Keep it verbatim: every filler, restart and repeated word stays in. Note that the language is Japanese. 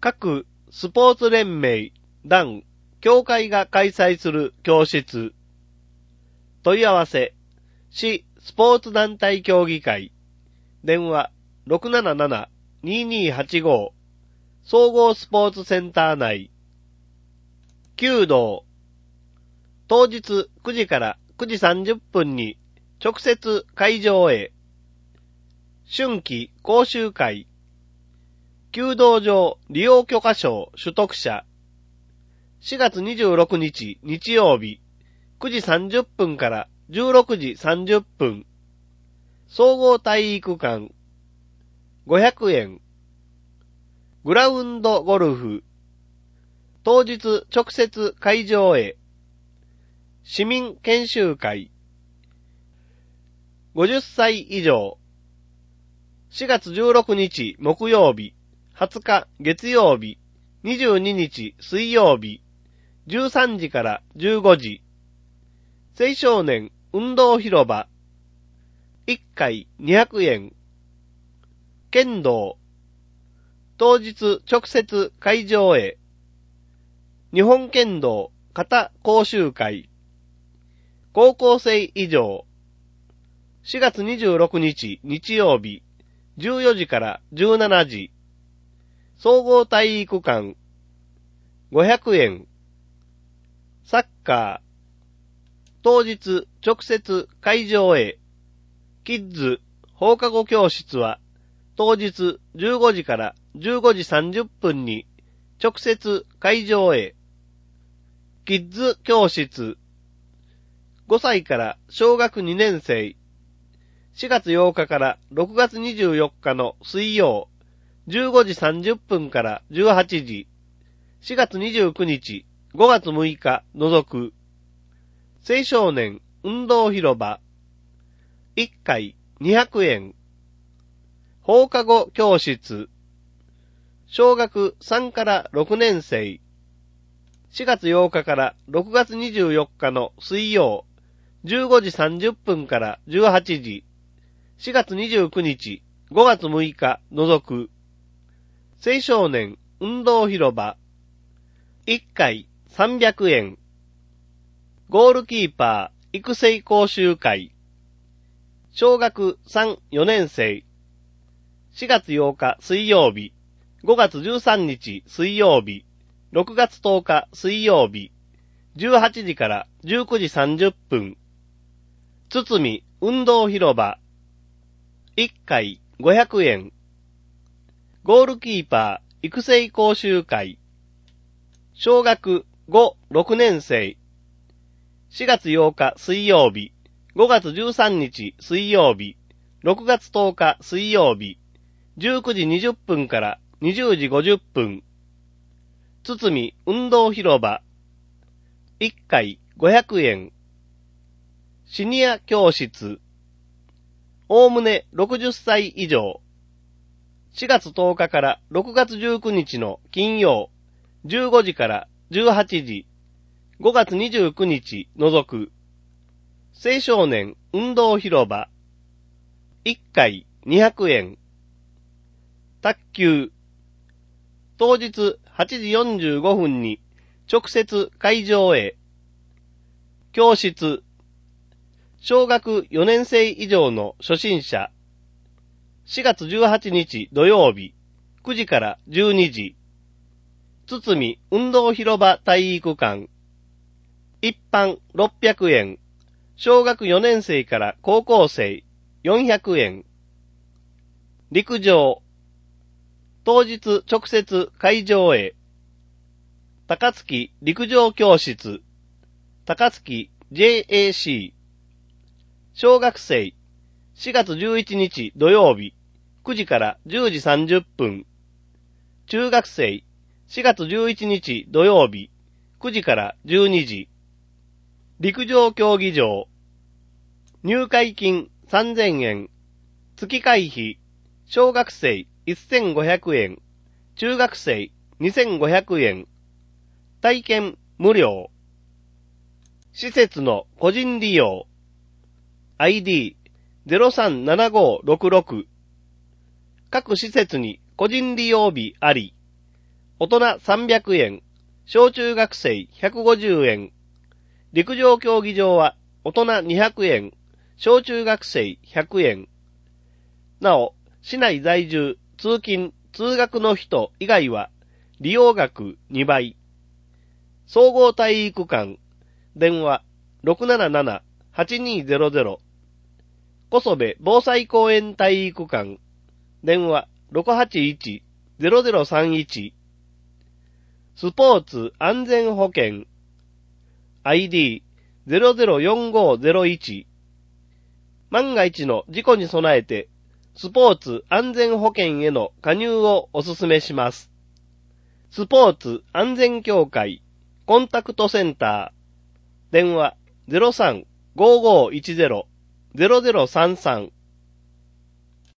各スポーツ連盟、団、協会が開催する教室。問い合わせ、市スポーツ団体協議会。電話 ろくなななな にーにーはちご 総合スポーツセンター内。弓道。当日くじからくじさんじゅっぷんに直接会場へ。春季講習会。弓道場利用許可証取得者。しがつにじゅうろくにち日曜日くじさんじゅっぷんからじゅうろくじさんじゅっぷん。総合体育館。ごひゃくえん。グラウンドゴルフ。当日直接会場へ。市民研修会。ごじゅっさい以上。しがつじゅうろくにち木曜日、はつか月曜日、にじゅうににち水曜日、じゅうさんじからじゅうごじ。青少年運動広場。いっかいにひゃくえん。剣道。当日直接会場へ。日本剣道型講習会。高校生以上。しがつにじゅうろくにち日曜日、じゅうよじからじゅうしちじ。総合体育館。ごひゃくえん。サッカー。当日直接会場へ。キッズ放課後教室は当日じゅうごじからじゅうごじさんじゅっぷんに直接会場へ。キッズ教室。ごさいから小学にねんせい。しがつようかからろくがつにじゅうよっかの水曜、じゅうごじさんじゅっぷんからじゅうはちじ。しがつにじゅうくにち、ごがつむいか除く。青少年運動広場。いっかいにひゃくえん。放課後教室。小学さんからろくねんせい。しがつようかからろくがつにじゅうよっかの水曜、じゅうごじさんじゅっぷんからじゅうはちじ。しがつにじゅうくにち、ごがつむいか除く。青少年運動広場。いっかいさんびゃくえん。ゴールキーパー育成講習会。小学さん、よねんせい。しがつようか水曜日、ごがつじゅうさんにち水曜日、ろくがつとおか水曜日、じゅうはちじからじゅうくじさんじゅっぷん。つつみ運動広場。いっかいごひゃくえん。ゴールキーパー育成講習会。小学ご、ろくねんせい。しがつようか水曜日、ごがつじゅうさんにち水曜日、ろくがつとおか水曜日、じゅうくじにじゅっぷんからにじゅうじごじゅっぷん。つつみ運動広場。いっかいごひゃくえん。シニア教室。おおむねろくじゅっさい以上。しがつとおかからろくがつじゅうくにちの金曜、じゅうごじからじゅうはちじ。ごがつにじゅうくにち除く。青少年運動広場。いっかいにひゃくえん。卓球。当日はちじよんじゅうごふんに直接会場へ。教室。小学よねんせい以上の初心者。しがつじゅうはちにち土曜日、くじからじゅうにじ。つつみ運動広場体育館。一般ろっぴゃくえん。小学よねんせいから高校生よんひゃくえん。陸上。当日直接会場へ。高槻陸上教室。高槻 ジェイエーシー。小学生。しがつじゅういちにち土曜日、くじからじゅうじさんじゅっぷん。中学生。しがつじゅういちにち土曜日、くじからじゅうにじ。陸上競技場。入会金さんぜんえん。月会費。小学生せんごひゃくえん。中学生にせんごひゃくえん。体験無料。施設の個人利用。アイディーゼロさんななごろくろく。各施設に個人利用日あり。 大人さんびゃくえん、小中学生ひゃくごじゅうえん。陸上競技場は大人にひゃくえん、小中学生ひゃくえん。なお、市内在住、通勤、通学の人以外は利用額にばい。総合体育館、電話 ろくななななのはちにーぜろぜろ。小曽部防災公園体育館、電話 ろくはちいちのぜろぜろさんいち。スポーツ安全保険、アイディーゼロゼロよんごゼロいち。万が一の事故に備えて、スポーツ安全保険への加入をお勧めします。スポーツ安全協会コンタクトセンター、電話 ゼロさん ごーごーいちゼロ ゼロゼロさんさん。